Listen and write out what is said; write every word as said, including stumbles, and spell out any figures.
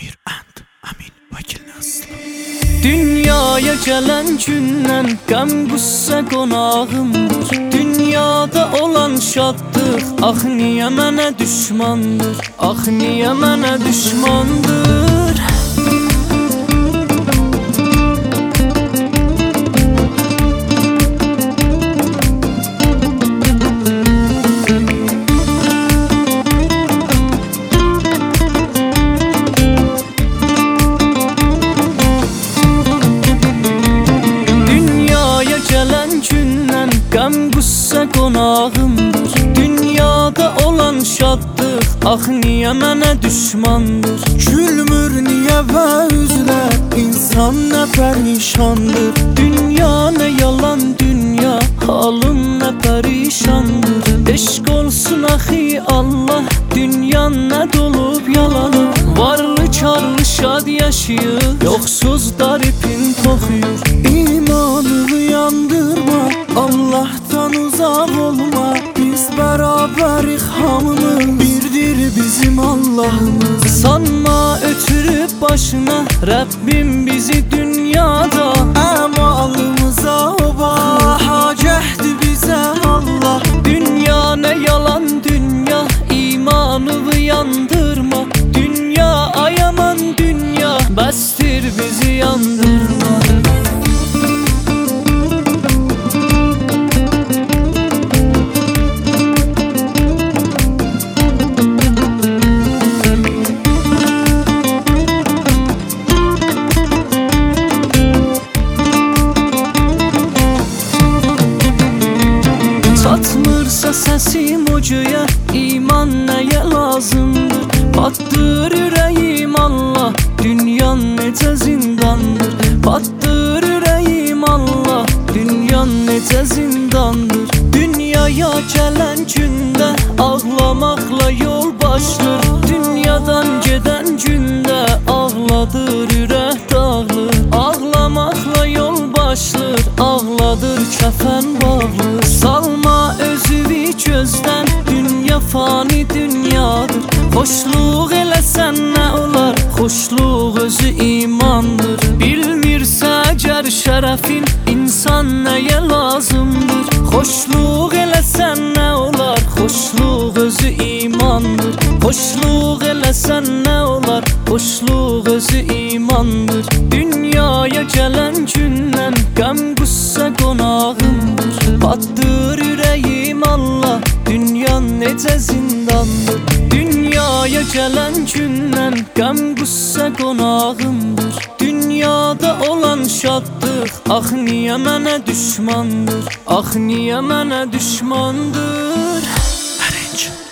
Amir and Amin Vakilin Aslı. Dünyaya gelen gündən qəm qüssə qonağımdır. Dünyada olan şadlıq, ax niyə mənə düşmandır, ax niyə mənə düşmandır. Qəm qüssə qonağımdır. Dünyada olan şadlıq, ax niyə mənə düşmandır. Gülmür niyə və üzlər, insan nə pərişandır. Dünya nə yalan dünya, halım nə pərişandır. Eşq olsun axı Allah, dünya nə dolub yalanı. Varlı karlı şad yaşayır, yoxsuz daripin toxuyur. İmanını yandırma, Allah'tan uzak olma. Biz beraberik hamımız, birdir bizim Allah'ımız. Sanma ötürüb başına Rəbbim bizi dünyada. Əmalımıza o baha cəhdi bizə Allah. Dünya nə yalan dünya, imanını yandırma. Dünya ayaman dünya, bəsdir bizi yandırma. Çatmırsa səsim o göyə, iman nəyə lazımdır. Patdır ürəyim Allah, dünyan necə zindandır. Patdır ürəyim Allah, dünyan necə zindandır. Dünyaya gələn gündə ağlamaqla yol başlır. Dünyadan gedən gündə ağladır ürək dağılır. Ağlamaqla yol başlır, ağladır kəfən bağlı. Salma özüvi gözdən, dünya fani dünyadır. Xoşluq eləsən nə olar, xoşluq özü imandır. Bilmirsə əgər şərəfin, insan nəyə lazımdır. Xoşluq eləsən nə olar, xoşluq özü imandır. Xoşluq eləsən nə olar, xoşluq özü imandır. Dünyaya gələn gündən qəm qüssə qonağımdır. Patdır ürəyim Allah, dünya necə zindandır. Dünyaya gələn gündən qəm qüssə qonağımdır. Dünyada olan şadlıq, ax niyə mənə düşmandır, ax niyə mənə düşmandır. Ərinç